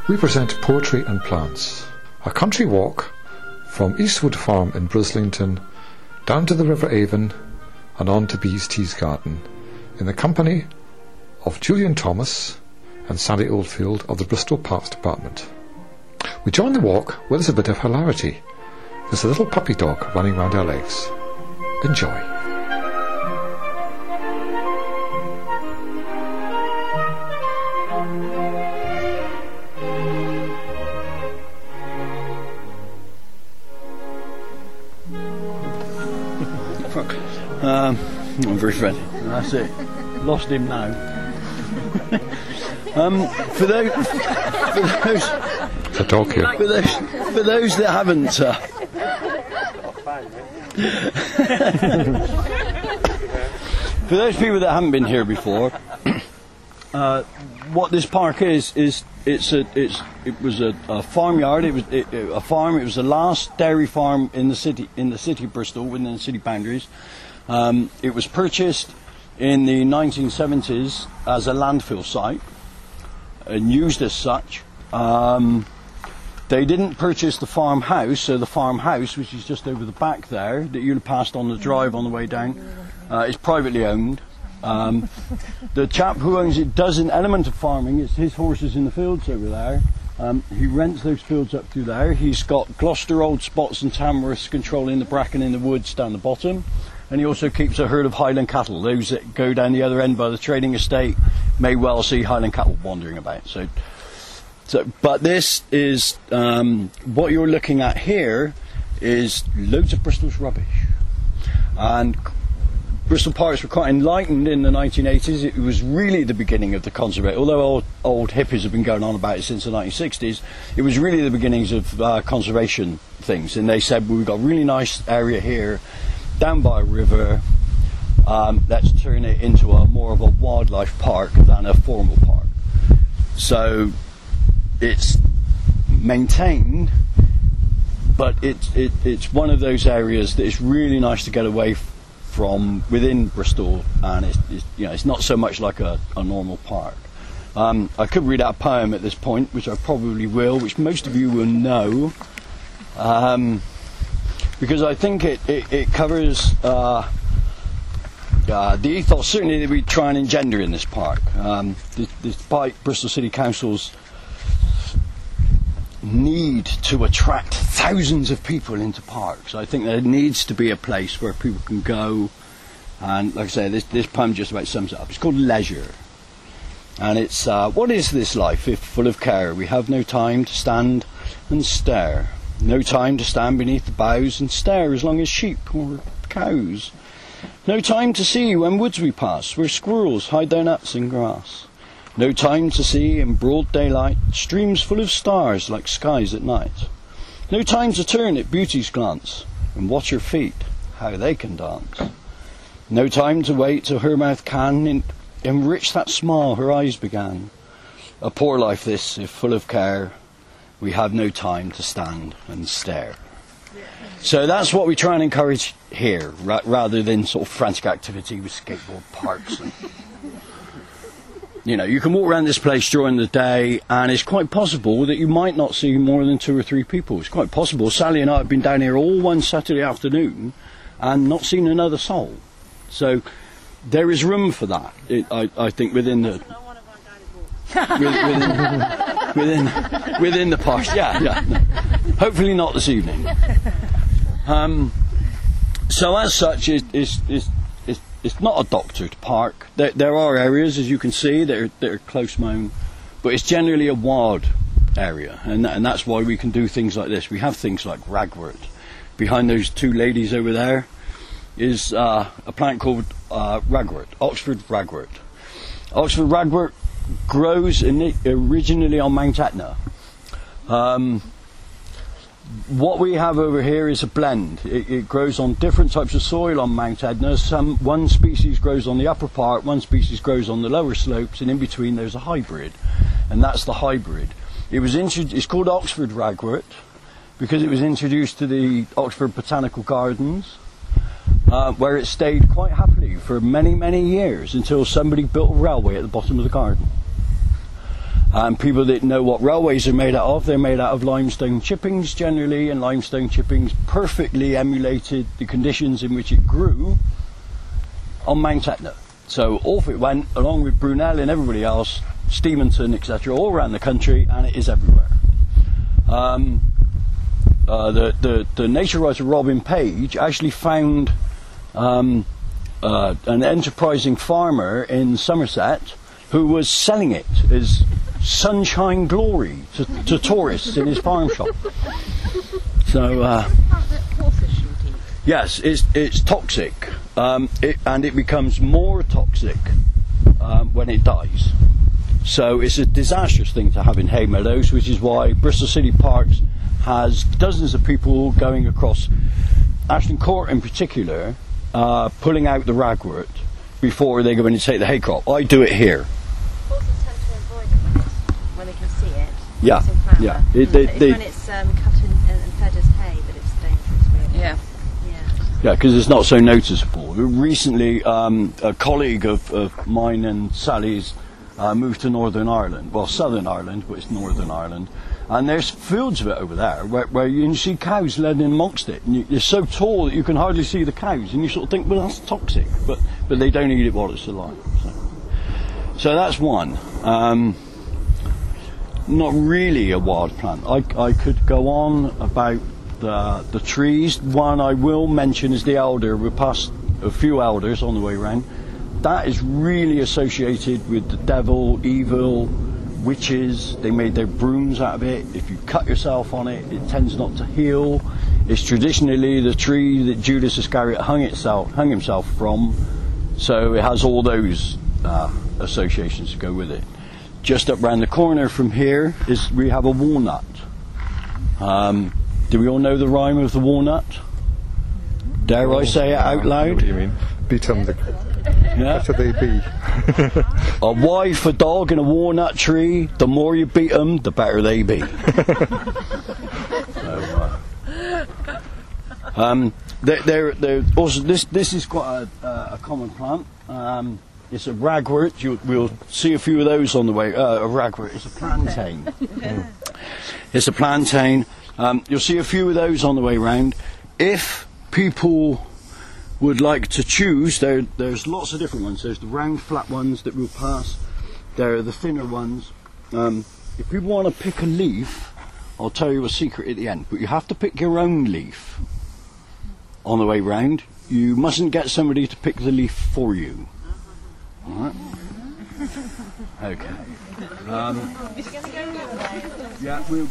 we present Poetry and Plants, a country walk from Eastwood Farm in Brislington down to the River Avon and on to Bees Teas Garden in the company of Julian Thomas and Sally Oldfield of the Bristol Parks Department. We join the walk with a bit of hilarity. There's a little puppy dog running round our legs. Enjoy. I'm very friendly. That's it. Lost him now. For those The dog here. for those that haven't for those people that haven't been here before, what this park is it was a farmyard. It was a farm. It was the last dairy farm in the city of Bristol, within the city boundaries. It was purchased in the 1970s as a landfill site and used as such. They didn't purchase the farmhouse, so the farmhouse, which is just over the back there, that you'll have passed on the drive on the way down, is privately owned. The chap who owns it does an element of farming. It's his horses in the fields over there. He rents those fields up through there. He's got Gloucester Old Spots and Tamworths controlling the bracken in the woods down the bottom. And he also keeps a herd of Highland cattle. Those that go down the other end by the trading estate may well see Highland cattle wandering about. But this is, what you're looking at here is loads of Bristol's rubbish. And Bristol parks were quite enlightened in the 1980s. It was really the beginning of the conservation. Although old hippies have been going on about it since the 1960s, it was really the beginnings of conservation things. And they said, well, we've got a really nice area here down by a river. Let's turn it into more of a wildlife park than a formal park. So it's maintained, but it's one of those areas that is really nice to get away from within Bristol, and it's not so much like a normal park. I could read out a poem at this point, which I probably will, which most of you will know, because I think it covers the ethos certainly that we try and engender in this park. Despite Bristol City Council's need to attract thousands of people into parks, I think there needs to be a place where people can go, and like I say, this poem just about sums it up. It's called Leisure, and it's what is this life if full of care? We have no time to stand and stare, no time to stand beneath the boughs and stare as long as sheep or cows, no time to see when woods we pass where squirrels hide their nuts in grass, no time to see in broad daylight streams full of stars like skies at night, no time to turn at beauty's glance and watch her feet, how they can dance, no time to wait till her mouth can enrich that smile her eyes began. A poor life this, if full of care, we have no time to stand and stare. So that's what we try and encourage here, rather than sort of frantic activity with skateboard parks and you can walk around this place during the day, and it's quite possible that you might not see more than 2 or 3 people. It's quite possible. Sally and I have been down here all one Saturday afternoon and not seen another soul. So there is room for that, I think, within the within the park. Yeah. Hopefully not this evening. So as such, it's not a doctored park. There are areas, as you can see, that are close mown, but it's generally a wild area, and that's why we can do things like this. We have things like ragwort. Behind those 2 ladies over there is a plant called ragwort, Oxford ragwort. Oxford ragwort grows originally on Mount Etna. What we have over here is a blend. It grows on different types of soil on Mount Etna. One species grows on the upper part, one species grows on the lower slopes, and in between there's a hybrid, and that's the hybrid. It's called Oxford ragwort because it was introduced to the Oxford Botanical Gardens, where it stayed quite happily for many, many years until somebody built a railway at the bottom of the garden. People that know what railways are made out of, they're made out of limestone chippings generally, and limestone chippings perfectly emulated the conditions in which it grew on Mount Etna. So off it went, along with Brunel and everybody else, Steventon, etc., all around the country, and it is everywhere. The nature writer Robin Page actually found an enterprising farmer in Somerset who was selling it as sunshine glory to tourists in his farm shop. So, yes, it's toxic, and it becomes more toxic when it dies. So it's a disastrous thing to have in hay meadows, which is why Bristol City Parks has dozens of people going across Ashton Court in particular, pulling out the ragwort before they go in and take the hay crop. I do it here. Horses tend to avoid it when they can see it. Yeah, yeah. It's when it's cut and fed as hay that it's dangerous, really. Yeah. Yeah, because it's not so noticeable. Recently, a colleague of mine and Sally's moved to Northern Ireland, well, Southern Ireland, but it's Northern Ireland, and there's fields of it over there where you can see cows led in amongst it, and it's so tall that you can hardly see the cows, and you sort of think, well, that's toxic, but they don't eat it while it's alive. So that's one. Not really a wild plant. I could go on about the trees. One I will mention is the elder. We passed a few elders on the way around. That is really associated with the devil, evil, witches. They made their brooms out of it. If you cut yourself on it, it tends not to heal. It's traditionally the tree that Judas Iscariot hung himself from. So it has all those associations to go with it. Just up round the corner from here we have a walnut. Do we all know the rhyme of the walnut? Dare I say it out loud? I know what you mean. Beat them, the better they be. A wife, a dog, and a walnut tree. The more you beat them, the better they be. They're also this is quite a common plant. It's a ragwort. We'll see a few of those on the way. A ragwort. It's a plantain. It's a plantain. You'll see a few of those on the way round. If people would like to choose, there's lots of different ones. There's the round flat ones that we'll pass. There are the thinner ones. If people want to pick a leaf, I'll tell you a secret at the end, but you have to pick your own leaf on the way round. You mustn't get somebody to pick the leaf for you. Alright? Okay. Yeah, we'll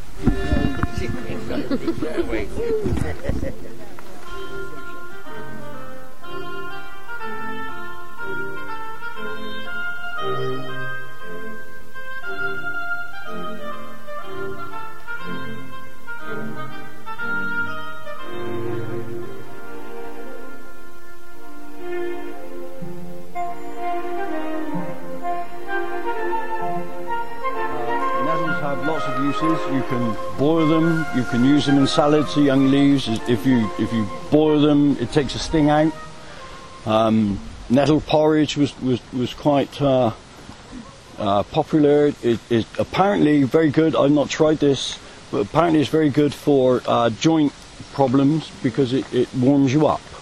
you can boil them, you can use them in salads, the young leaves. If you boil them, it takes the sting out. Nettle porridge was quite popular. It's apparently very good. I've not tried this, but apparently it's very good for joint problems because it warms you up.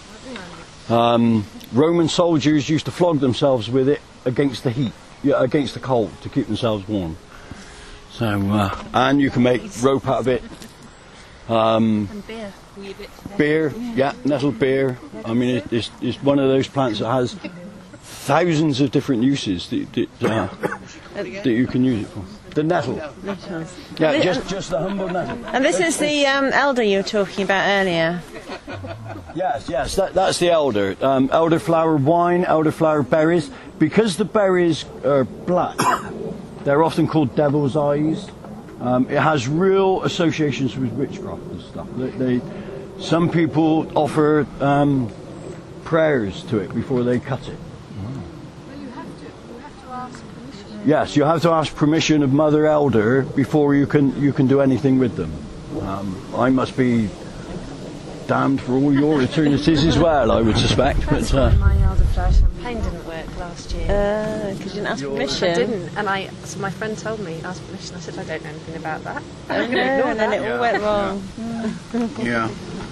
Roman soldiers used to flog themselves with it against the heat, against the cold, to keep themselves warm. So, and you can make rope out of it. And beer. Beer, yeah, nettle beer. I mean, it's one of those plants that has thousands of different uses that you can use it for. The nettle. Yeah, just the humble nettle. And this is the elder you were talking about earlier. Yes, that's the elder. Elderflower wine, elderflower berries. Because the berries are black, they're often called devil's eyes. It has real associations with witchcraft and stuff. Some people offer prayers to it before they cut it. Well, you have to ask permission. Yes, you have to ask permission of Mother Elder before you can do anything with them. I must be damned for all your eternities as well, I would suspect. That's But why my elderflower champagne didn't work last year. Because you didn't ask permission. I didn't, and so my friend told me, asked permission. I said, I don't know anything about that. Oh, no, and then it all went wrong. yeah.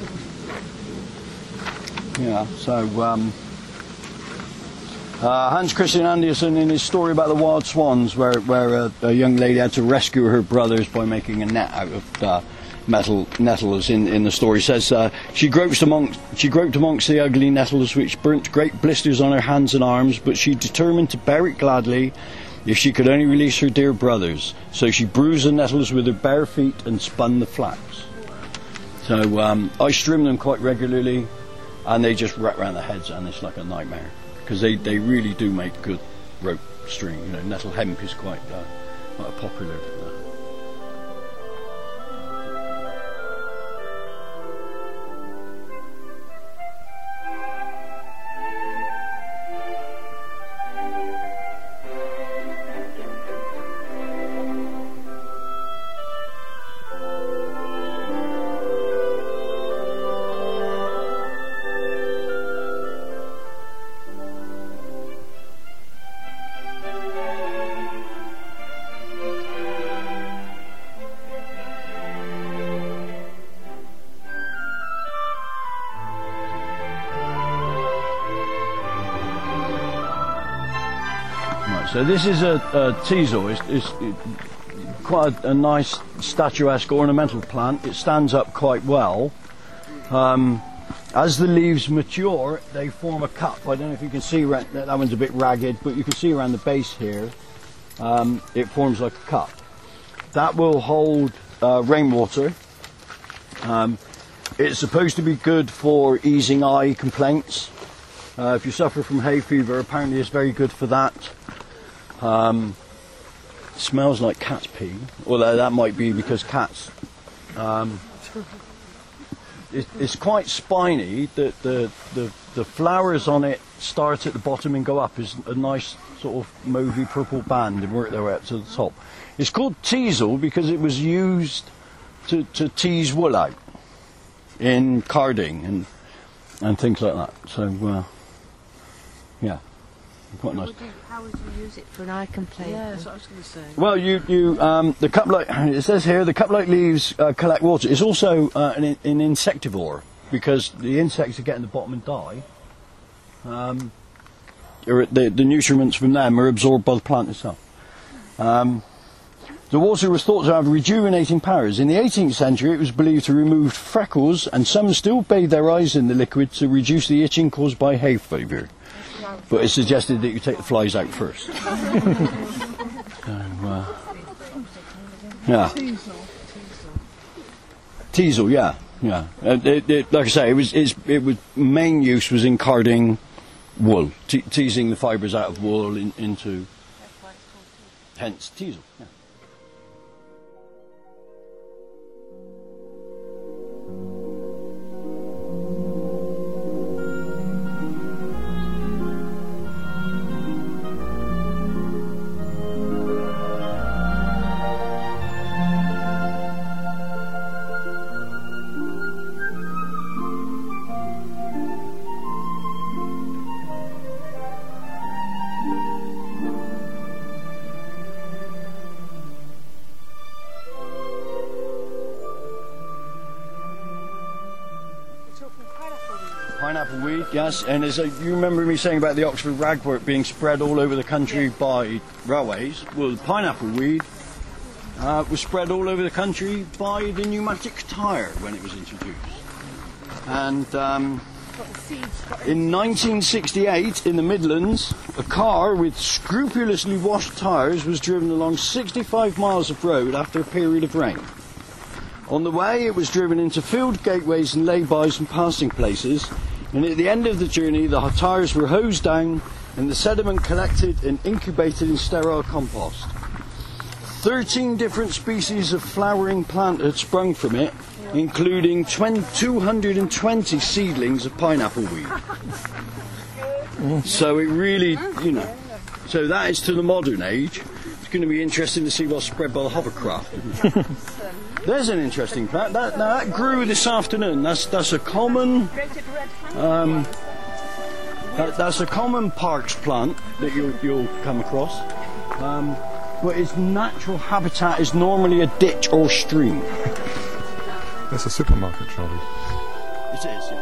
Yeah, so Hans Christian Andersen, in his story about the wild swans, where a young lady had to rescue her brothers by making a net out of metal nettles, in the story, says she groped amongst the ugly nettles which burnt great blisters on her hands and arms, but she determined to bear it gladly if she could only release her dear brothers. So she bruised the nettles with her bare feet and spun the flax. So I strim them quite regularly, and they just wrap around their heads, and it's like a nightmare, because they really do make good rope string. You know, nettle hemp is quite popular. So this is a teasel. It's quite a nice statuesque ornamental plant. It stands up quite well. As the leaves mature, they form a cup. I don't know if you can see, that one's a bit ragged, but you can see around the base here, it forms like a cup. That will hold rainwater. It's supposed to be good for easing eye complaints. If you suffer from hay fever, apparently it's very good for that. Smells like cat's pee, although that might be because cats. It's quite spiny. The flowers on it start at the bottom and go up as a nice sort of mauvey purple band and work their way up to the top. It's called teasel because it was used to tease wool out in carding and things like that. So yeah. Quite nice. How would you use it for an eye complaint? Yeah, that's what I was going to say. Well, the cup-like, it says here, the cup-like leaves collect water. It's also an insectivore, because the insects that get in the bottom and die, the nutriments from them are absorbed by the plant itself. The water was thought to have rejuvenating powers. In the 18th century, it was believed to remove freckles, and some still bathe their eyes in the liquid to reduce the itching caused by hay fever. But it's suggested that you take the flies out first. So, yeah. Teasel, yeah. Like I say, it was main use was in carding wool, teasing the fibres out of wool into. Hence teasel. Yeah. Pineapple weed, yes, and you remember me saying about the Oxford ragwort being spread all over the country by railways. Well, the pineapple weed was spread all over the country by the pneumatic tyre when it was introduced. And in 1968, in the Midlands, a car with scrupulously washed tyres was driven along 65 miles of road after a period of rain. On the way, it was driven into field gateways and lay-bys and passing places, and at the end of the journey, the tyres were hosed down and the sediment collected and incubated in sterile compost. 13 different species of flowering plant had sprung from it, including 220 seedlings of pineapple weed. So it really, so that is to the modern age. It's going to be interesting to see what's spread by the hovercraft. There's an interesting plant. That grew this afternoon. That's a common. That's a common parks plant that you'll come across. But its natural habitat is normally a ditch or stream. That's a supermarket, Charlie. It is, yeah.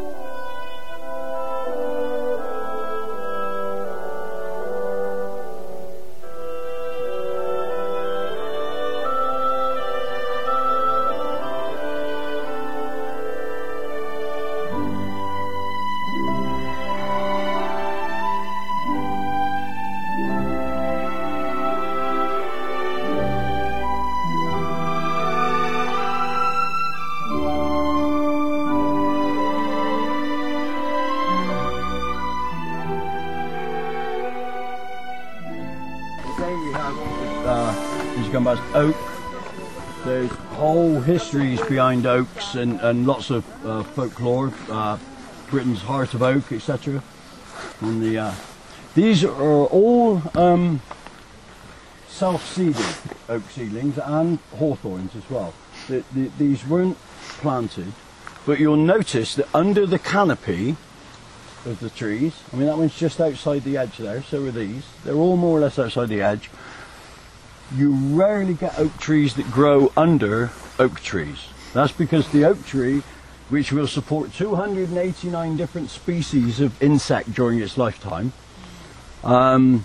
We have is gone past oak. There's whole histories behind oaks and lots of folklore. Britain's heart of oak, etc. And these are all self-seeded oak seedlings and hawthorns as well. These weren't planted, but you'll notice that under the canopy of the trees, I mean that one's just outside the edge there, so are these. They're all more or less outside the edge. You rarely get oak trees that grow under oak trees. That's because the oak tree, which will support 289 different species of insect during its lifetime, one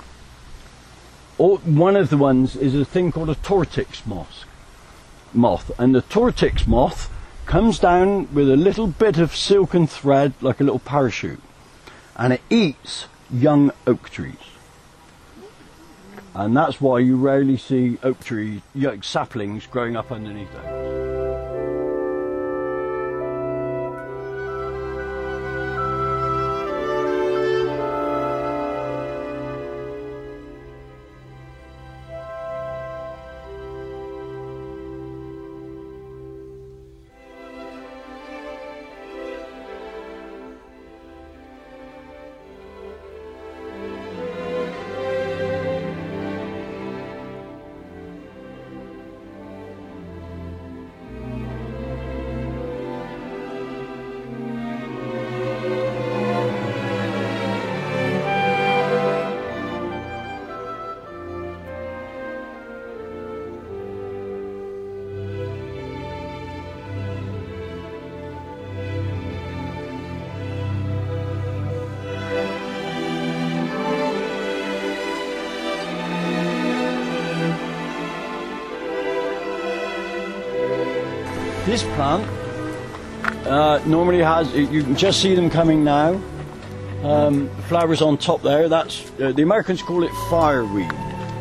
of the ones is a thing called a tortrix moth, and the tortrix moth comes down with a little bit of silken thread like a little parachute, and it eats young oak trees. And that's why you rarely see oak tree saplings growing up underneath oaks. This plant normally has, you can just see them coming now. Flowers on top there, that's, the Americans call it fireweed.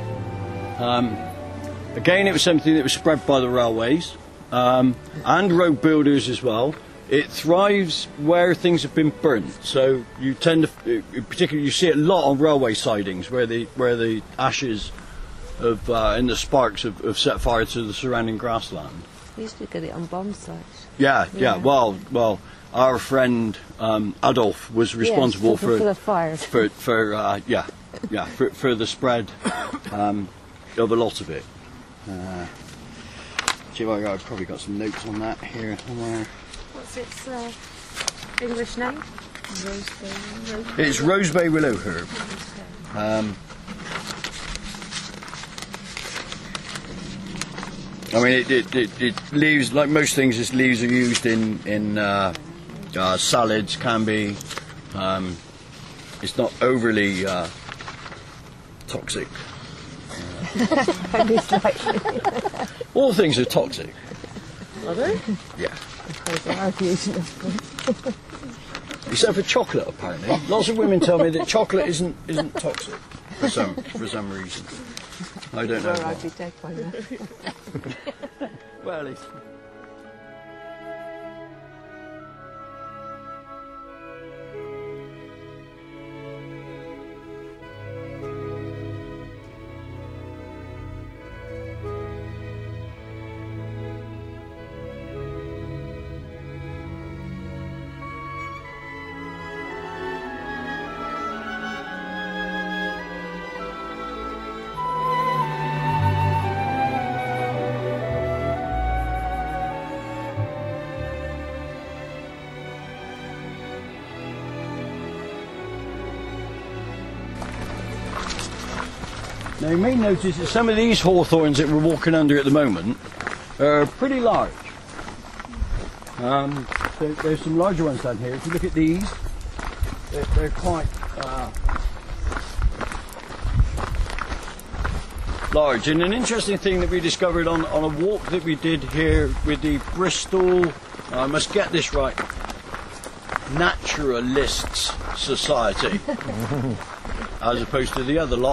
Again, it was something that was spread by the railways and road builders as well. It thrives where things have been burnt, so you tend to, particularly you see it a lot on railway sidings where the ashes of and the sparks have set fire to the surrounding grassland. We used to get it on bomb sites. Yeah. Well, our friend Adolf was responsible for the fires. for the spread of a lot of it. I've probably got some notes on that here somewhere. What's its English name? Rosebay. It's rosebay willow herb. I mean, it leaves, like most things, its leaves are used in salads, can be. It's not overly toxic. All things are toxic. Are they? Yeah. Except for chocolate, apparently. Lots of women tell me that chocolate isn't toxic for some reason. I don't know. I'd be dead by now. Well, it's... Now you may notice that some of these hawthorns that we're walking under at the moment are pretty large. There's some larger ones down here. If you look at these, they're quite large. And an interesting thing that we discovered on a walk that we did here with the Bristol, I must get this right, Naturalists Society, as opposed to the other lot.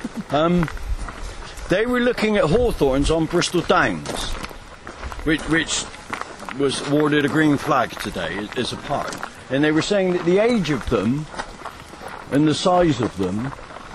They were looking at hawthorns on Bristol Downs, which was awarded a green flag today as a park. And they were saying that the age of them and the size of them,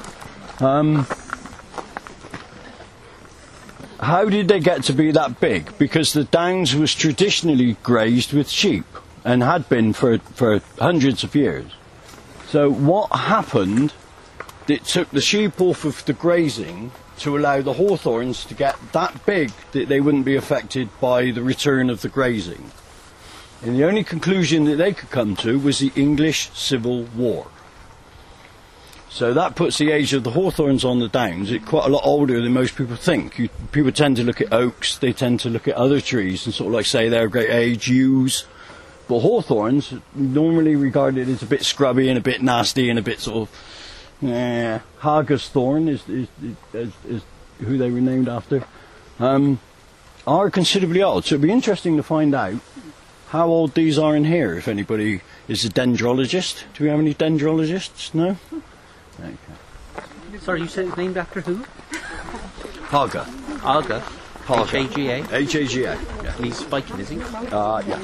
how did they get to be that big? Because the Downs was traditionally grazed with sheep and had been for hundreds of years. So what happened, it took the sheep off of the grazing to allow the hawthorns to get that big that they wouldn't be affected by the return of the grazing. And the only conclusion that they could come to was the English Civil War. So that puts the age of the hawthorns on the Downs at quite a lot older than most people think. People tend to look at oaks, they tend to look at other trees and sort of like say they're a great age, yews. But hawthorns, normally regarded as a bit scrubby and a bit nasty and a bit sort of Haggis thorn is who they were named after, are considerably old. So it'd be interesting to find out how old these are in here, if anybody is a dendrologist. Do we have any dendrologists? No? Okay. Sorry, you said it's named after who? Haga. Alga. H-A-G-A. H-A-G-A. Yeah. He's Viking, is he? Yeah.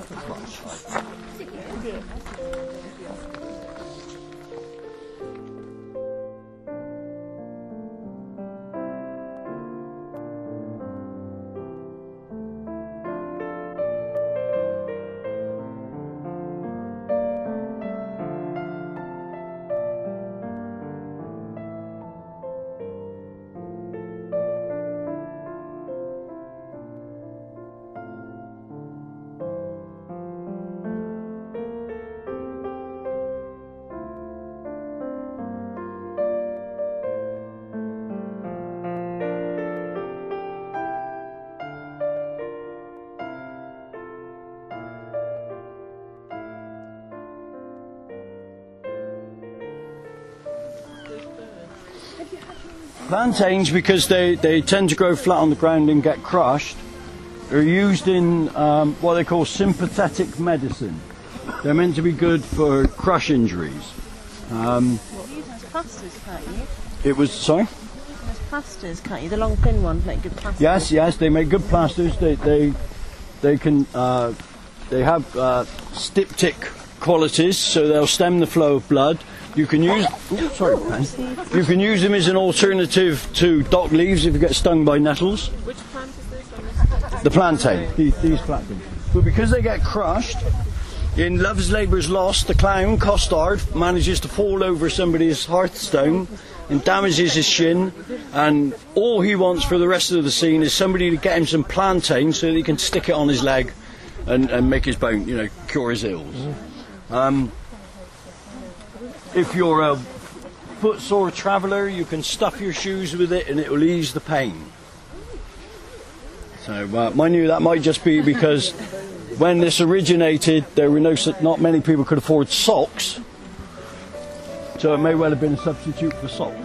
Plantains, because they tend to grow flat on the ground and get crushed, are used in what they call sympathetic medicine. They're meant to be good for crush injuries. You use them as plasters, can't you? It was, sorry? As plasters, can't you? The long thin ones make good plasters. Yes, they make good plasters. They can they have styptic qualities, so they'll stem the flow of blood. You can use you can use them as an alternative to dock leaves if you get stung by nettles. Which plant is this? The plantain, these plantains. But because they get crushed, in Love's Labour's Lost, the clown, Costard, manages to fall over somebody's hearthstone and damages his shin, and all he wants for the rest of the scene is somebody to get him some plantain so that he can stick it on his leg and make his bone, cure his ills. If you're a footsore traveller, you can stuff your shoes with it and it will ease the pain. So, mind you, that might just be because when this originated, there were not many people could afford socks, so it may well have been a substitute for socks.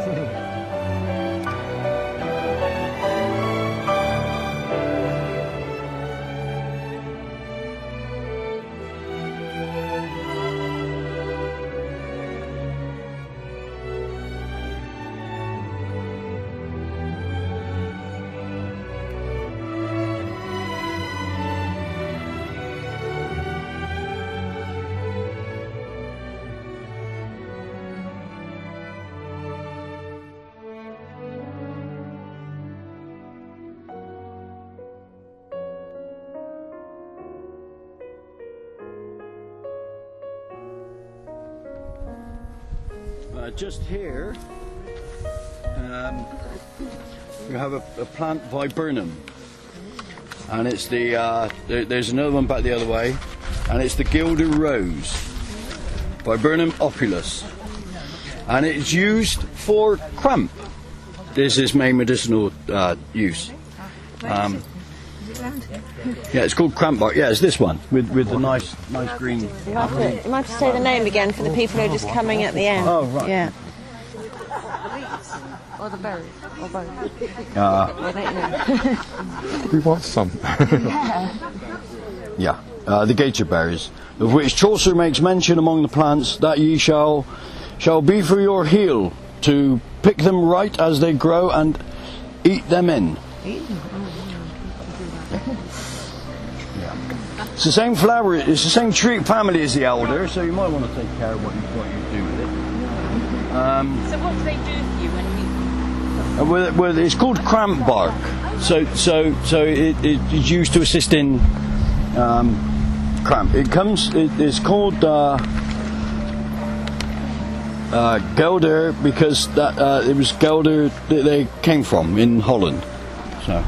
Just here, we have a plant viburnum, and it's there's another one back the other way, and it's the Gilder Rose, Viburnum opulus, and it's used for cramp. this is main medicinal use. Yeah, it's called crampbark. Yeah, it's this one with the nice green. You might have to say the name again for the people who are just coming at the end. Oh, right. Yeah. Or the berries, or both. We want some. Yeah, the gator berries, of which Chaucer makes mention among the plants, that ye shall be for your heal, to pick them right as they grow and eat them in. It's the same flower, it's the same tree family as the elder, so you might want to take care of what you do with it. So what do they do for you when you... Well, it's called crampbark. So it is used to assist in cramp. It's called Gelder because it was Gelder that they came from in Holland. So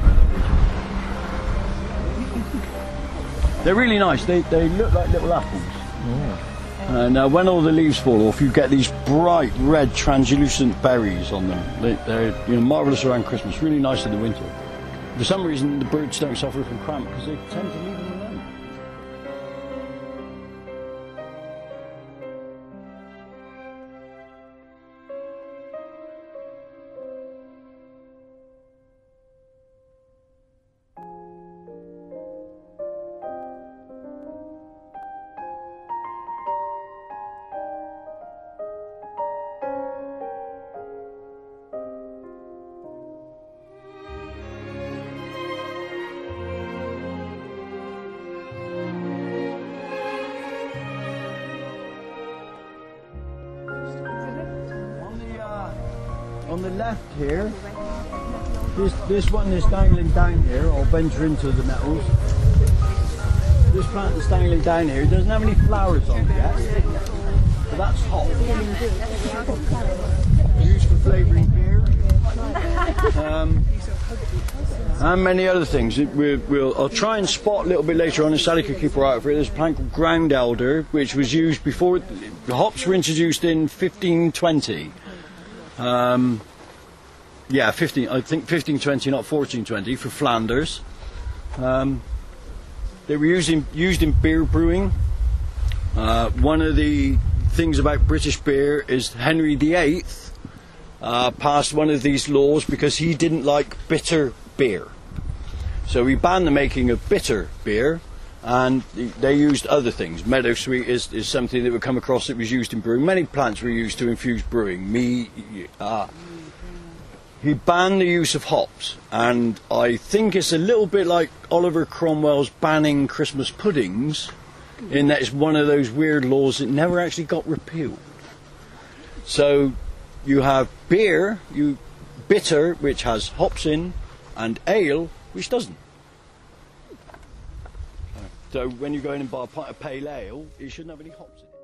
they're really nice. They look like little apples. And when all the leaves fall off, you get these bright red, translucent berries on them. They're marvellous around Christmas, really nice in the winter. For some reason, the birds don't suffer from cramp because they tend to leave them alone. On the left here, this one is dangling down here. I'll venture into the nettles. This plant that's dangling down here doesn't have any flowers on it yet, but that's hop. Used for flavouring beer. And many other things. I'll try and spot a little bit later on, and Sally could keep her eye out for it. There's a plant called ground elder, which was used before the hops were introduced in 1520. I think 1520, not 1420, for Flanders. They were used in beer brewing. One of the things about British beer is Henry VIII passed one of these laws because he didn't like bitter beer. So he banned the making of bitter beer, and they used other things. Meadowsweet is something that would come across that was used in brewing. Many plants were used to infuse brewing. He banned the use of hops, and I think it's a little bit like Oliver Cromwell's banning Christmas puddings, in that it's one of those weird laws that never actually got repealed. So you have beer, bitter, which has hops in, and ale, which doesn't. So when you go in and buy a pint of pale ale, it shouldn't have any hops in it.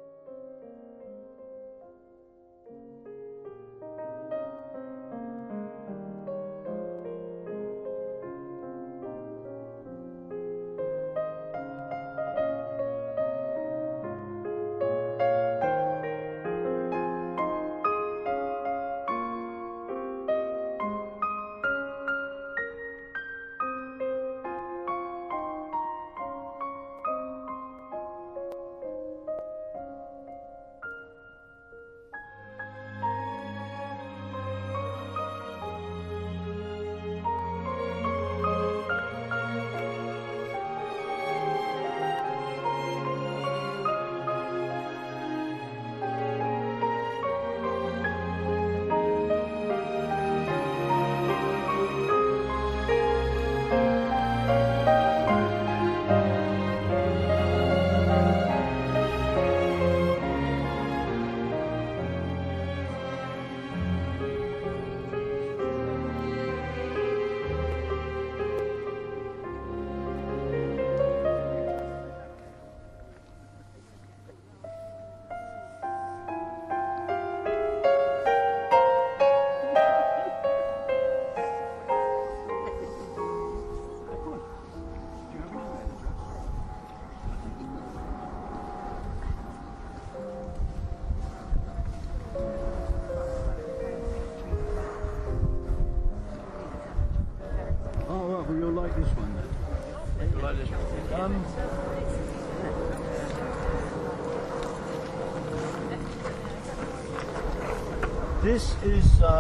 This is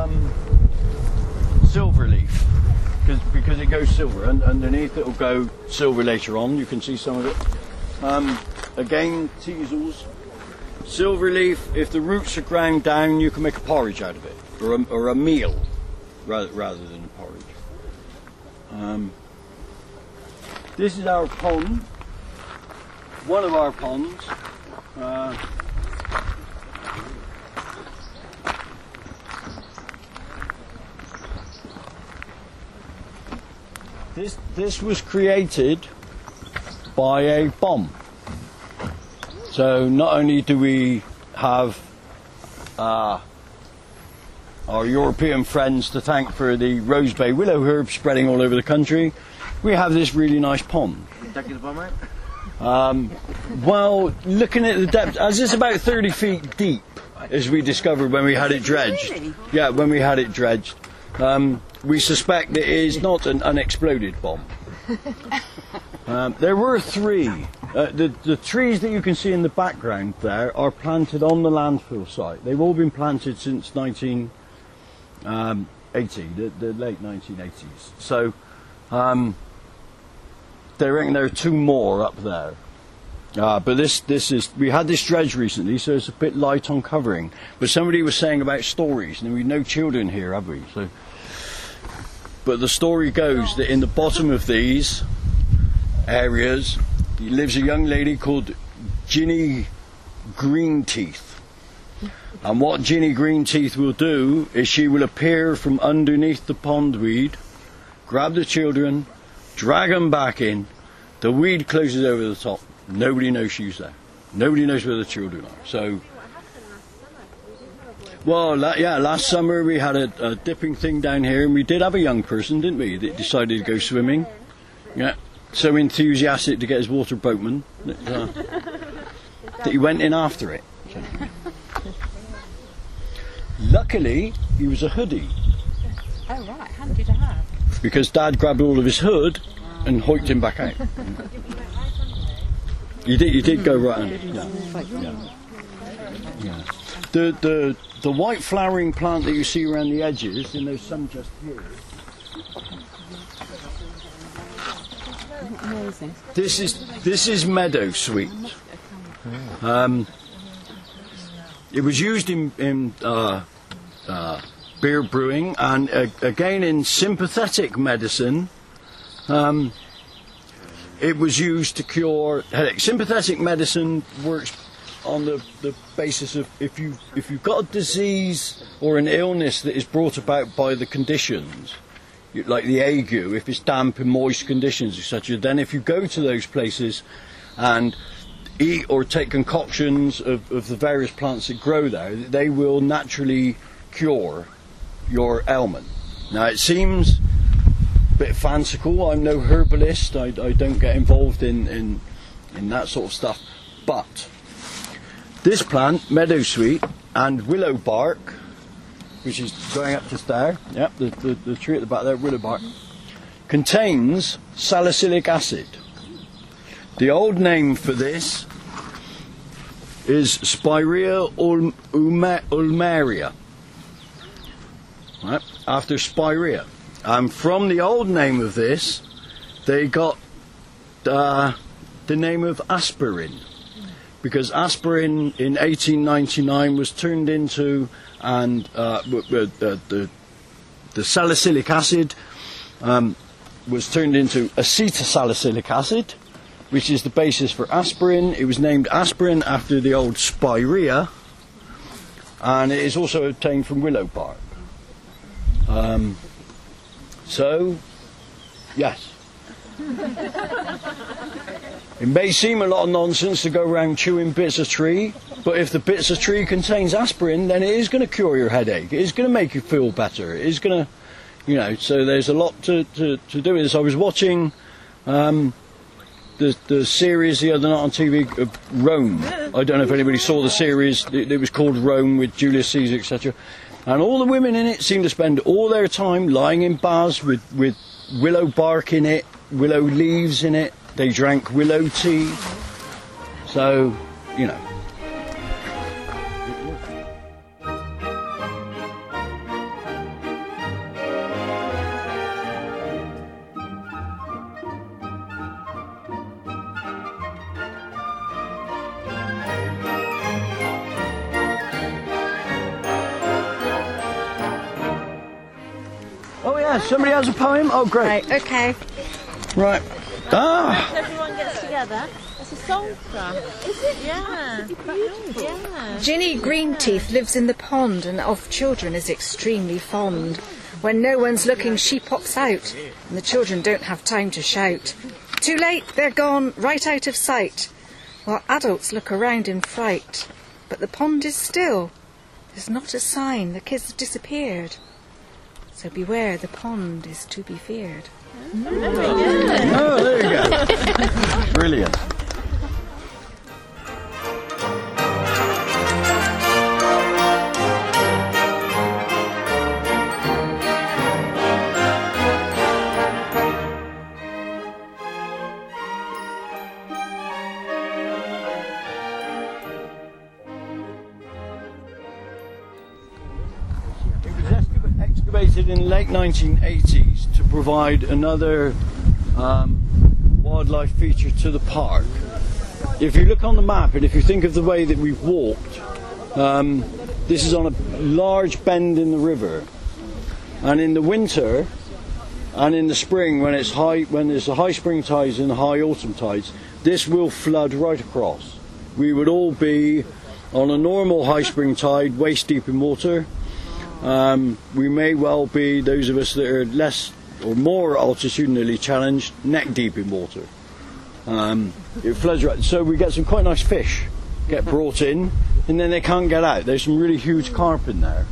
silver leaf, because it goes silver, and underneath it will go silver later on. You can see some of it. Again, teasels. Silver leaf, if the roots are ground down, you can make a porridge out of it, or a meal, rather than a porridge. This is our pond, one of our ponds. This was created by a bomb. So not only do we have our European friends to thank for the Rose Bay willow herb spreading all over the country, we have this really nice pond. Well, looking at the depth, as it's about 30 feet deep, as we discovered when we had it dredged. Yeah, when we had it dredged. We suspect it is not an unexploded bomb. There were three. The trees that you can see in the background there are planted on the landfill site. They've all been planted since 1980, the late 1980s. So they reckon there are two more up there. But this is, we had this dredged recently, so it's a bit light on covering. But somebody was saying about stories, and we've no children here, have we? So, but the story goes that in the bottom of these areas lives a young lady called Ginny Greenteeth. And what Ginny Greenteeth will do is she will appear from underneath the pondweed, grab the children, drag them back in, the weed closes over the top, nobody knows she's there. Nobody knows where the children are. So, well, last summer we had a dipping thing down here, and we did have a young person, didn't we, that decided to go swimming. Yeah, so enthusiastic to get his water boatman that he went in after it. So. Luckily, he was a hoodie. Oh right, handy to have. Because Dad grabbed all of his hood and hoiked him back out. You did go right under. Yeah. The white flowering plant that you see around the edges, and there's some just here. Amazing. This is meadow sweet. It was used in beer brewing, and again in sympathetic medicine. It was used to cure headache. Sympathetic medicine works on the basis of if you've got a disease or an illness that is brought about by the conditions, like the ague, if it's damp and moist conditions, etc., then if you go to those places and eat or take concoctions of the various plants that grow there, they will naturally cure your ailment. Now it seems a bit fanciful. I'm no herbalist. I don't get involved in that sort of stuff. But this plant, meadowsweet, and willow bark, which is going up just there, yep, the tree at the back there, willow bark, contains salicylic acid. The old name for this is Spirea ulmaria, right, after Spirea. And from the old name of this, they got the name of aspirin, because aspirin in 1899 was turned into, and the salicylic acid was turned into acetosalicylic acid, which is the basis for aspirin. It was named aspirin after the old spirea, and it is also obtained from willow bark. So, yes. It may seem a lot of nonsense to go around chewing bits of tree, but if the bits of tree contains aspirin, then it is going to cure your headache. It is going to make you feel better. It is going to, so there's a lot to do with this. I was watching the series the other night on TV of Rome. I don't know if anybody saw the series. It was called Rome, with Julius Caesar, etc. And all the women in it seem to spend all their time lying in baths with willow bark in it, willow leaves in it. They drank willow tea. So, Yeah, somebody has a poem? Oh, great. Right, okay. Right. Ah! Everyone gets together. It's a songster. Is it? Yeah. Yeah. Ginny Greenteeth lives in the pond and of children is extremely fond. When no one's looking, she pops out, and the children don't have time to shout. Too late, they're gone, right out of sight, while adults look around in fright. But the pond is still. There's not a sign, the kids have disappeared. So beware, the pond is to be feared. Oh, there you go. Brilliant. Excavated in the late 1980s to provide another wildlife feature to the park. If you look on the map and if you think of the way that we've walked, this is on a large bend in the river, and in the winter and in the spring when it's high, when there's the high spring tides and the high autumn tides, this will flood right across. We would all be on a normal high spring tide waist deep in water. We may well be, those of us that are less or more altitudinally challenged, neck deep in water. It floods right, so we get some quite nice fish get brought in, and then they can't get out. There's some really huge carp in there.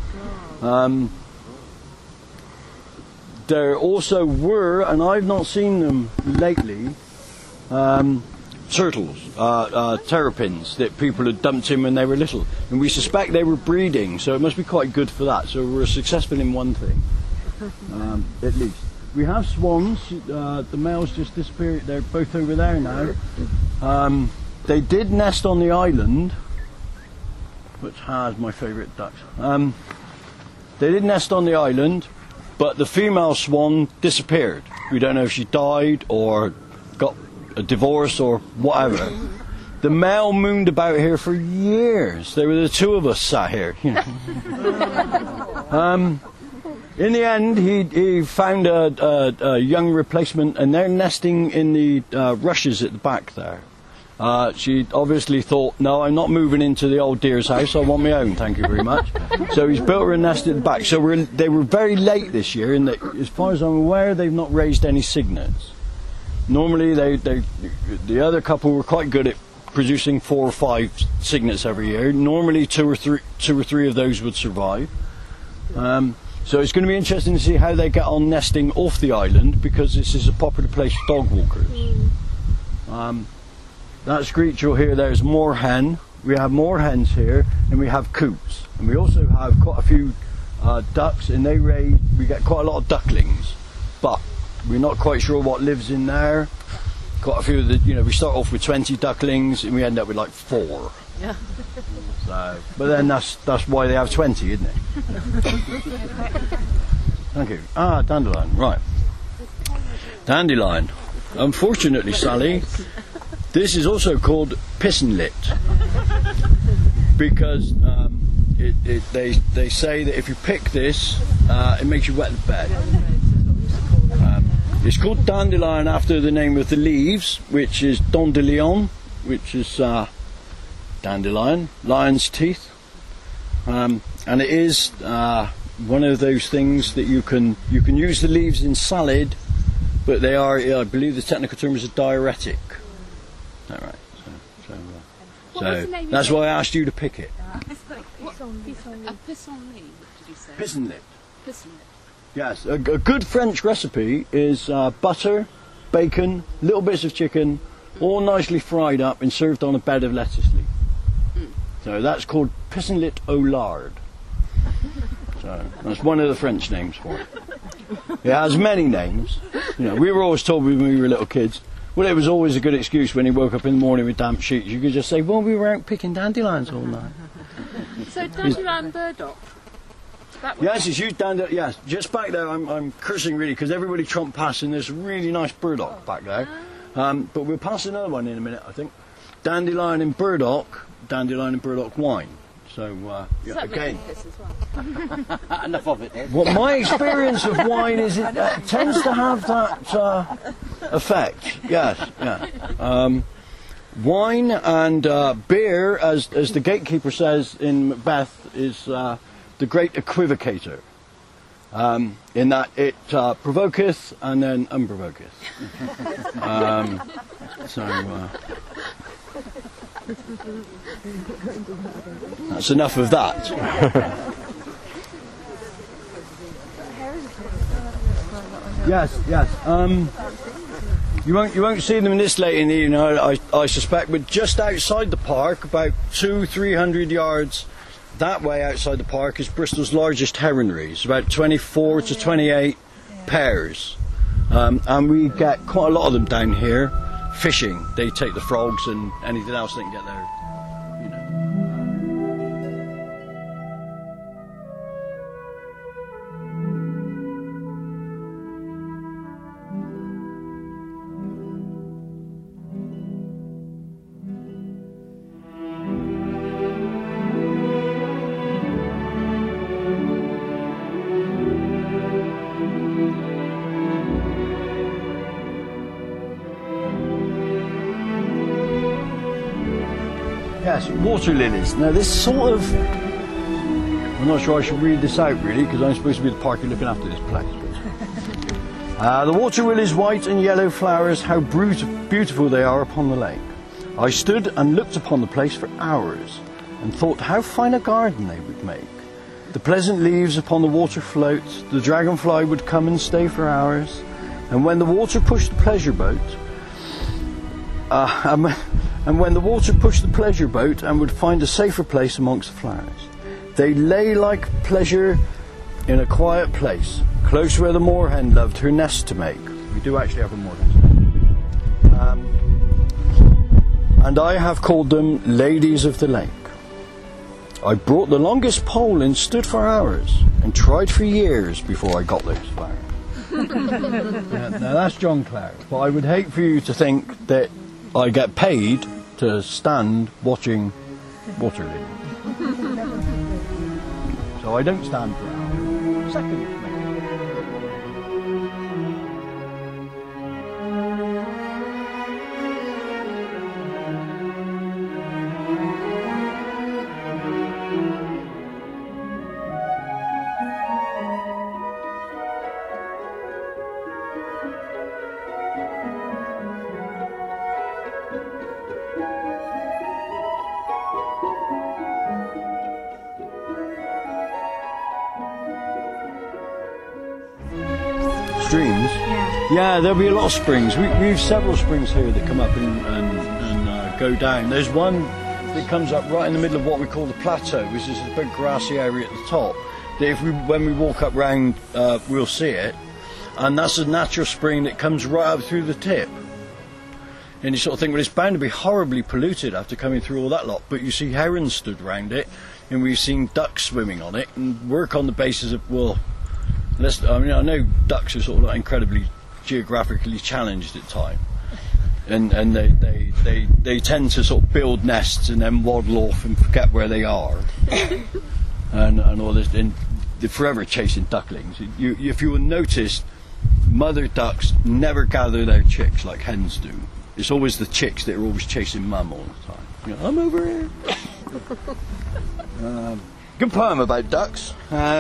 There also were, and I've not seen them lately, turtles, terrapins that people had dumped in when they were little, and we suspect they were breeding, so it must be quite good for that. So we're successful in one thing, at least. We have swans. The males just disappeared. They're both over there now. They did nest on the island, which has my favourite ducks. They did nest on the island, but the female swan disappeared. We don't know if she died or got a divorce or whatever. The male mooned about here for years. There were the two of us sat here. You know. In the end, he found a young replacement, and they're nesting in the rushes at the back there. She obviously thought, no, I'm not moving into the old deer's house, I want my own, thank you very much. So he's built her a nest at the back. So they were very late this year, and as far as I'm aware, they've not raised any cygnets. Normally, the other couple were quite good at producing 4 or 5 cygnets every year. Normally, two or three of those would survive. So it's going to be interesting to see how they get on nesting off the island, because this is a popular place for dog walkers. That screech you'll hear there is moorhen. We have moorhens here, and we have coots, and we also have quite a few ducks, and we get quite a lot of ducklings, but we're not quite sure what lives in there. Quite a few of the, we start off with 20 ducklings, and we end up with like 4. Yeah. So, but then that's why they have 20, isn't it? Thank you. Dandelion, right. Dandelion. Unfortunately, Sally, this is also called pissenlit, because they say that if you pick this, it makes you wet the bed. It's called dandelion after the name of the leaves, which is dandelion, which is dandelion, lion's teeth, and it is one of those things that you can use the leaves in salad, but they are, I believe the technical term is a diuretic. All right. So that's why I asked you to pick it. A pissenlit, did you say? Pissenlit. Pissenlit. Yes, a good French recipe is butter, bacon, little bits of chicken, all nicely fried up and served on a bed of lettuce leaf. So that's called pissenlit au lard. So that's one of the French names for it. It has many names. We were always told when we were little kids, well, it was always a good excuse when you woke up in the morning with damp sheets. You could just say, well, we were out picking dandelions all night. So dandelion burdock. Yes, it's used down there. Yes, just back there. I'm cursing really because everybody tromped past, and there's a really nice burdock back there. But we'll pass another one in a minute, I think. Dandelion and burdock wine. So Does that again, make this as well? Enough of it. what my experience of wine is, it tends to have that effect. Yes, yeah. Wine and beer, as the gatekeeper says in Macbeth, is the great equivocator. In that it provoketh and then unprovoketh. That's enough of that. Yes. You won't see them this late in the evening, I suspect, but just outside the park, about 200-300 yards that way outside the park, is Bristol's largest heronry. It's about 24 to 28 pairs, and we get quite a lot of them down here fishing. They take the frogs and anything else they can get there. Yes, water lilies. Now this sort of... I'm not sure I should read this out really, because I'm supposed to be the parky looking after this place. The water lilies' white and yellow flowers, how beautiful they are upon the lake. I stood and looked upon the place for hours, and thought how fine a garden they would make. The pleasant leaves upon the water float, the dragonfly would come and stay for hours, and when the water pushed the pleasure boat, and when the water pushed the pleasure boat and would find a safer place amongst the flowers, they lay like pleasure in a quiet place, close where the moorhen loved her nest to make. We do actually have a moorhen. And I have called them ladies of the lake. I brought the longest pole and stood for hours, and tried for years before I got those flowers. Now that's John Clare, but I would hate for you to think that I get paid to stand watching water lilies. So I don't stand for hours. Second, maybe. Streams? Yeah, there'll be a lot of springs. We have several springs here that come up and go down. There's one that comes up right in the middle of what we call the plateau, which is a big grassy area at the top. That when we walk up round, we'll see it. And that's a natural spring that comes right up through the tip. And you sort of think, well, it's bound to be horribly polluted after coming through all that lot. But you see herons stood round it, and we've seen ducks swimming on it, and work on the basis of, well, I know ducks are sort of like incredibly geographically challenged at times, and they tend to sort of build nests and then waddle off and forget where they are, and all this. And they're forever chasing ducklings. If you will notice, mother ducks never gather their chicks like hens do. It's always the chicks that are always chasing mum all the time. You know, I'm over here. Good poem about ducks.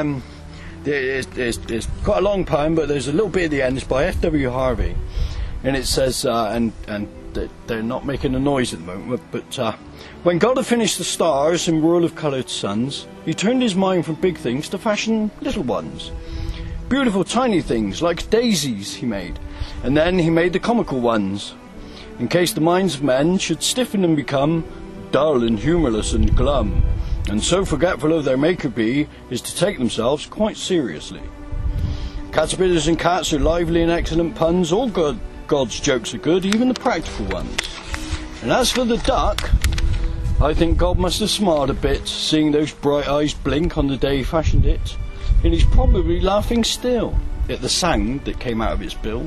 It's quite a long poem, but there's a little bit at the end. It's by F.W. Harvey, and it says, and they're not making a noise at the moment, but when God had finished the stars and whirl of coloured suns, he turned his mind from big things to fashion little ones. Beautiful tiny things like daisies he made, and then he made the comical ones, in case the minds of men should stiffen and become dull and humourless and glum, and so forgetful of their maker be is to take themselves quite seriously. Caterpillars and cats are lively and excellent puns. All God's jokes are good, even the practical ones. And as for the duck, I think God must have smiled a bit, seeing those bright eyes blink on the day he fashioned it, and he's probably laughing still at the sound that came out of its bill.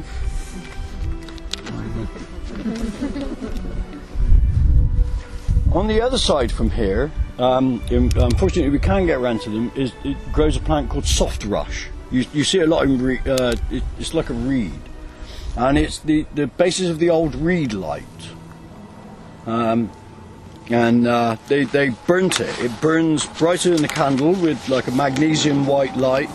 On the other side from here, unfortunately we can't get around to them, it grows a plant called soft rush. You see a lot in it's like a reed, and it's the basis of the old reed light. They burnt it. It burns brighter than a candle with like a magnesium white light.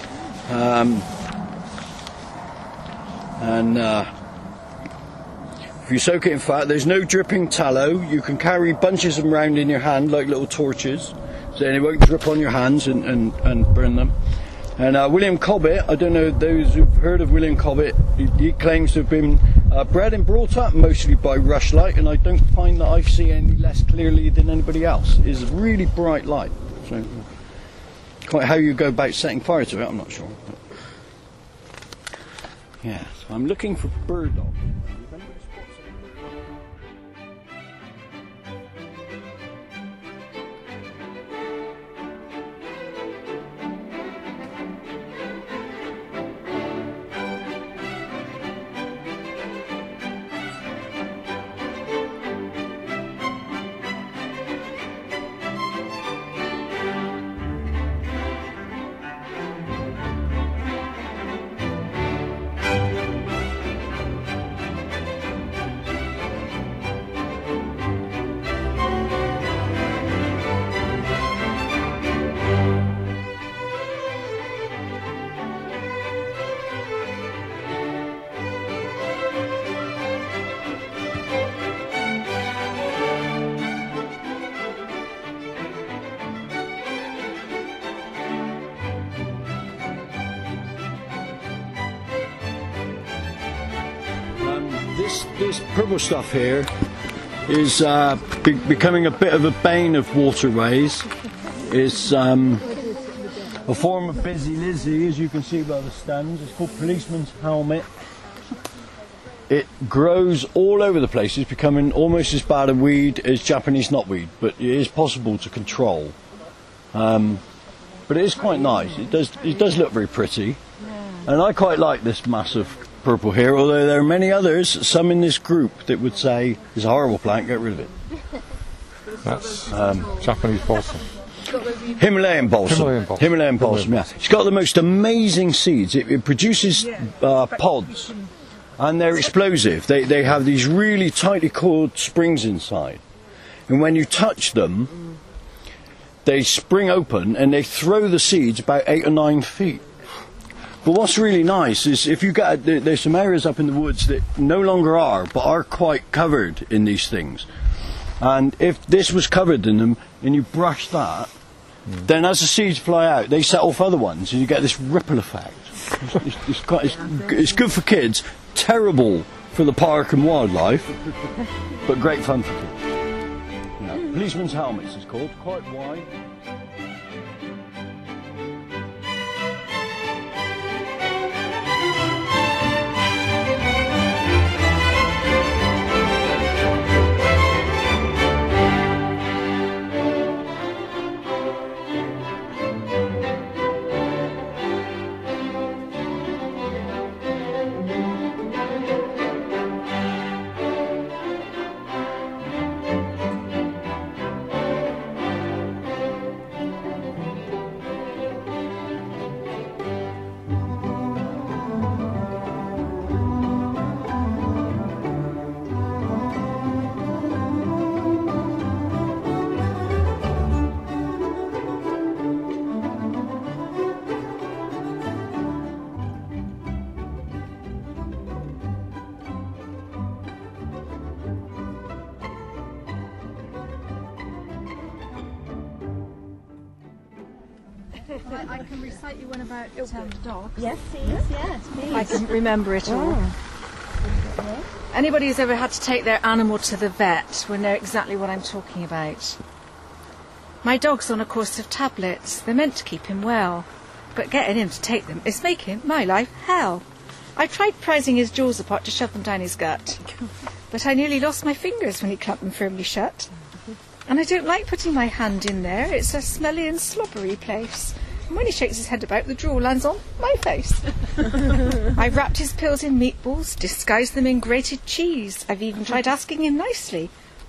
If you soak it in fat, there's no dripping tallow. You can carry bunches of them around in your hand like little torches, so they won't drip on your hands and burn them. And William Cobbett, I don't know those who've heard of William Cobbett, he claims to have been bred and brought up mostly by rushlight, and I don't find that I see any less clearly than anybody else. It's a really bright light. So, quite how you go about setting fire to it, I'm not sure. But, yeah, so I'm looking for burdock. This purple stuff here is becoming a bit of a bane of waterways. It's a form of busy lizzie, as you can see by the stems. It's called policeman's helmet. It grows all over the place. It's becoming almost as bad a weed as Japanese knotweed, but it is possible to control. But it is quite nice. It does look very pretty, and I quite like this massive purple here, although there are many others, some in this group, that would say it's a horrible plant, get rid of it. That's Japanese balsam. Himalayan balsam. Himalayan balsam, yeah. It's got the most amazing seeds. It produces pods, and they're explosive. They have these really tightly coiled springs inside, and when you touch them, they spring open and they throw the seeds about 8 or 9 feet. But what's really nice is if you get, there's some areas up in the woods that no longer are, but are quite covered in these things. And if this was covered in them, and you brush that, then as the seeds fly out, they set off other ones, and you get this ripple effect. It's good for kids, terrible for the park and wildlife, but great fun for kids. Yeah. Policeman's helmets it's called, quite wide. I can recite you one about dogs. Yes, please. Yes, please. I couldn't remember it all. Anybody who's ever had to take their animal to the vet will know exactly what I'm talking about. My dog's on a course of tablets. They're meant to keep him well, but getting him to take them is making my life hell. I tried prising his jaws apart to shove them down his gut, but I nearly lost my fingers when he clamped them firmly shut. And I don't like putting my hand in there. It's a smelly and slobbery place. And when he shakes his head about, the draw lands on my face. I've wrapped his pills in meatballs, disguised them in grated cheese. I've even tried asking him nicely,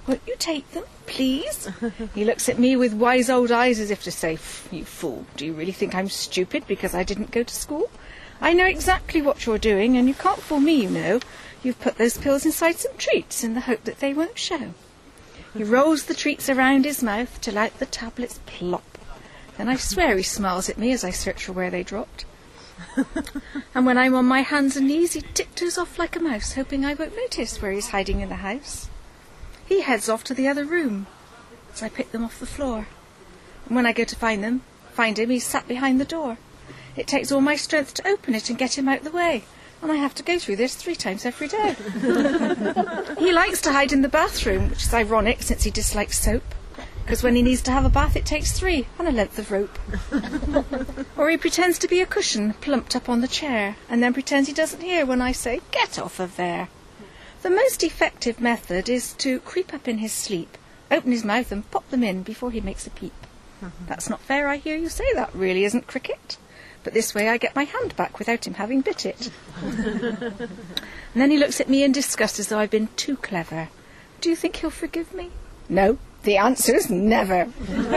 Won't you take them, please? He looks at me with wise old eyes as if to say, you fool, do you really think I'm stupid because I didn't go to school? I know exactly what you're doing, and you can't fool me, you know. You've put those pills inside some treats in the hope that they won't show. He rolls the treats around his mouth till out the tablets plop. Then I swear he smiles at me as I search for where they dropped. And when I'm on my hands and knees, he tiptoes off like a mouse, hoping I won't notice where he's hiding in the house. He heads off to the other room, as I pick them off the floor. And when I go to find him, he's sat behind the door. It takes all my strength to open it and get him out the way, and I have to go through this 3 times every day. He likes to hide in the bathroom, which is ironic since he dislikes soap, because when he needs to have a bath it takes 3 and a length of rope. Or he pretends to be a cushion plumped up on the chair, and then pretends he doesn't hear when I say, "Get off of there." The most effective method is to creep up in his sleep, open his mouth and pop them in before he makes a peep. That's not fair, I hear you say. That really isn't cricket. But this way I get my hand back without him having bit it. And then he looks at me in disgust as though I've been too clever. Do you think he'll forgive me? No, the answer's never.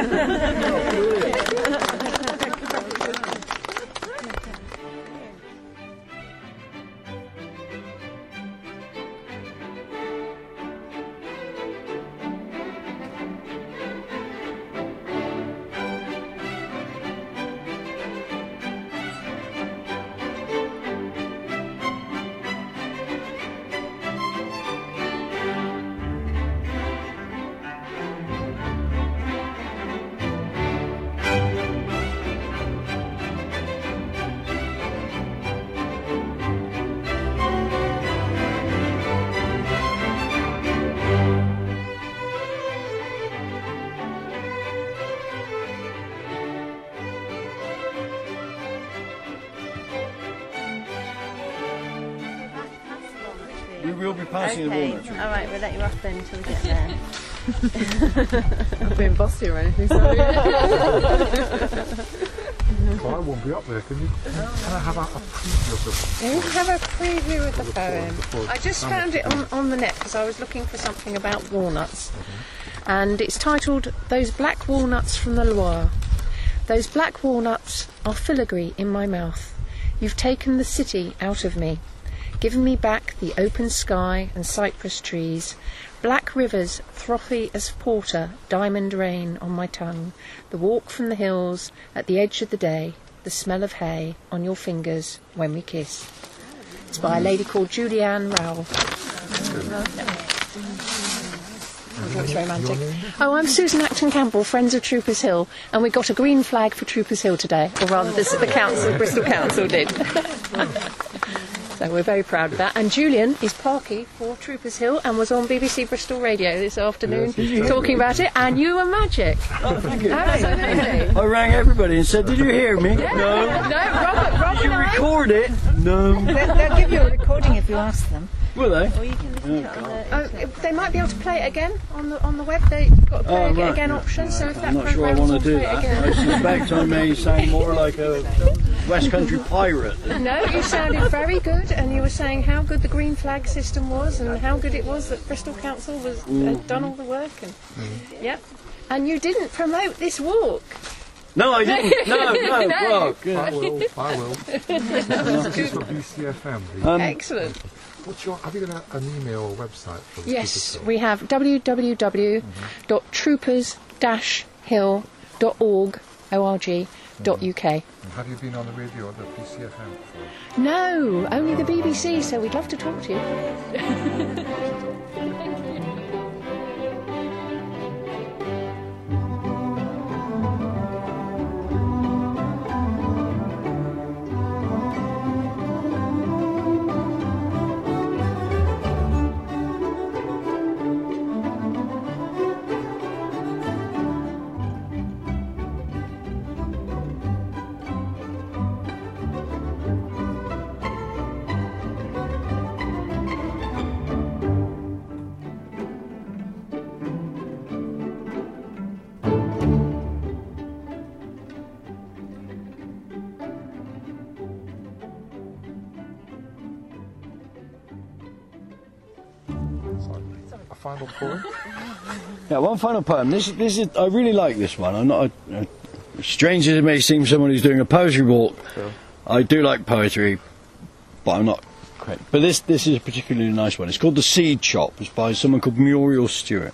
We will be passing the walnut tree. All right, we'll let you off then until we get there. I'm being bossy or anything, sorry. Well, I won't be up there. Can I have a preview of the You have a preview of the poem. before I just found it on the net because I was looking for something about walnuts. And it's titled, "Those Black Walnuts from the Loire. Those black walnuts are filigree in my mouth. You've taken the city out of me, given me back the open sky and cypress trees, black rivers frothy as porter, diamond rain on my tongue, the walk from the hills at the edge of the day, the smell of hay on your fingers when we kiss." It's by a lady called Julianne Rowell. It's romantic. Oh, I'm Susan Acton Campbell, Friends of Troopers Hill, and we got a green flag for Troopers Hill today, or rather the council, Bristol Council did. So we're very proud of that. And Julian is Parky for Troopers Hill and was on BBC Bristol Radio this afternoon talking about it, and you were magic. Oh, thank you. Absolutely. I rang everybody and said, "Did you hear me?" Yeah. No. No, Robert Did you and I. record it? No. They'll give you a recording if you ask them. Will they? Or you can listen to it on the... Oh, they might be able to play it again on the web. They've got a play it right, again yeah. option. So if that I'm not sure I program's want to on, do play it that. again. I suspect I may sound more like a West Country pirate. No, you sounded very good, and you were saying how good the green flag system was, and how good it was that Bristol Council had done all the work. And yep, and you didn't promote this walk. No, I didn't. No. Well, good. I will. This is for BCFM. Excellent. Have you got an email or website for the Yes, we have www.troopershill.org.uk. Have you been on the radio at the BCFM before? No, only the BBC, so we'd love to talk to you. final poem? Yeah, one final poem. This is. I really like this one. I'm not. Strange as it may seem, someone who's doing a poetry walk. Sure. I do like poetry, but I'm not. But this is a particularly nice one. It's called The Seed Shop. It's by someone called Muriel Stewart.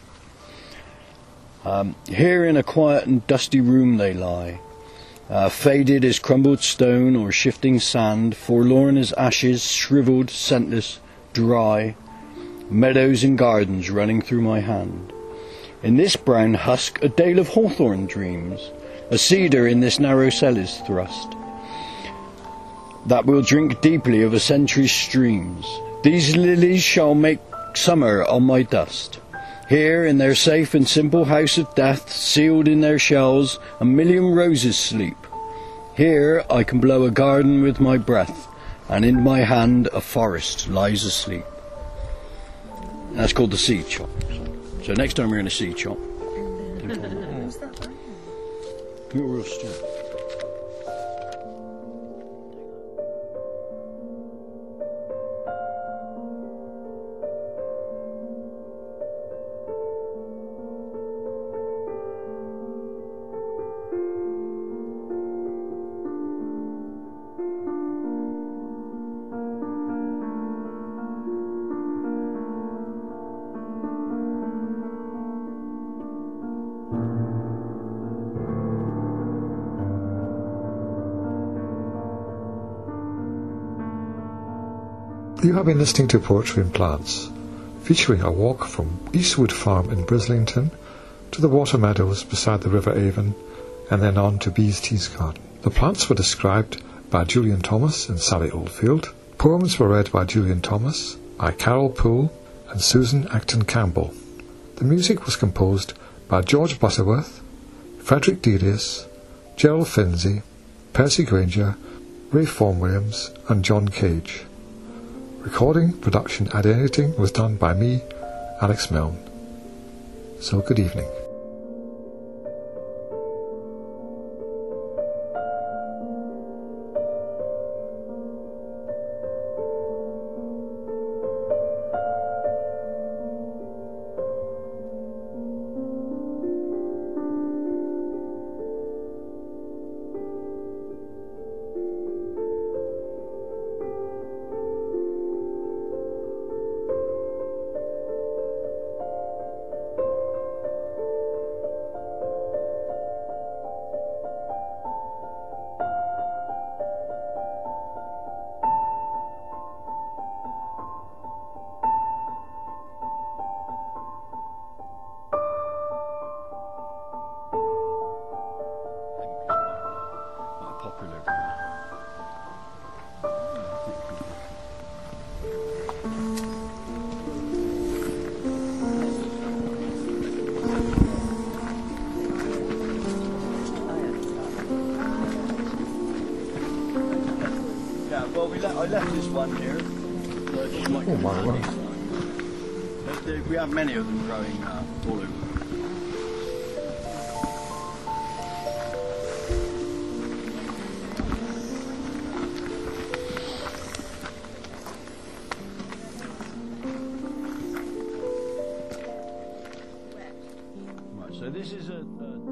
Here in a quiet and dusty room they lie, faded as crumbled stone or shifting sand, forlorn as ashes, shriveled, scentless, dry, meadows and gardens running through my hand. In this brown husk a dale of hawthorn dreams, a cedar in this narrow cell is thrust, that will drink deeply of a century's streams. These lilies shall make summer on my dust. Here in their safe and simple house of death, sealed in their shells, a million roses sleep. Here I can blow a garden with my breath, and in my hand a forest lies asleep. That's called The Seed Shop. So next time we're in a seed shop. What's that by? Muriel Stewart. You have been listening to Poetry and Plants, featuring a walk from Eastwood Farm in Brislington to the water meadows beside the River Avon and then on to Bees Teasgarden. The plants were described by Julian Thomas and Sally Oldfield. Poems were read by Julian Thomas, by Carol Poole and Susan Acton Campbell. The music was composed by George Butterworth, Frederick Delius, Gerald Finzi, Percy Granger, Ray Fawn Williams and John Cage. Recording, production and editing was done by me, Alex Milne. So good evening. I left this one here. Oh my word. We have many of them growing all over. Right, so this is a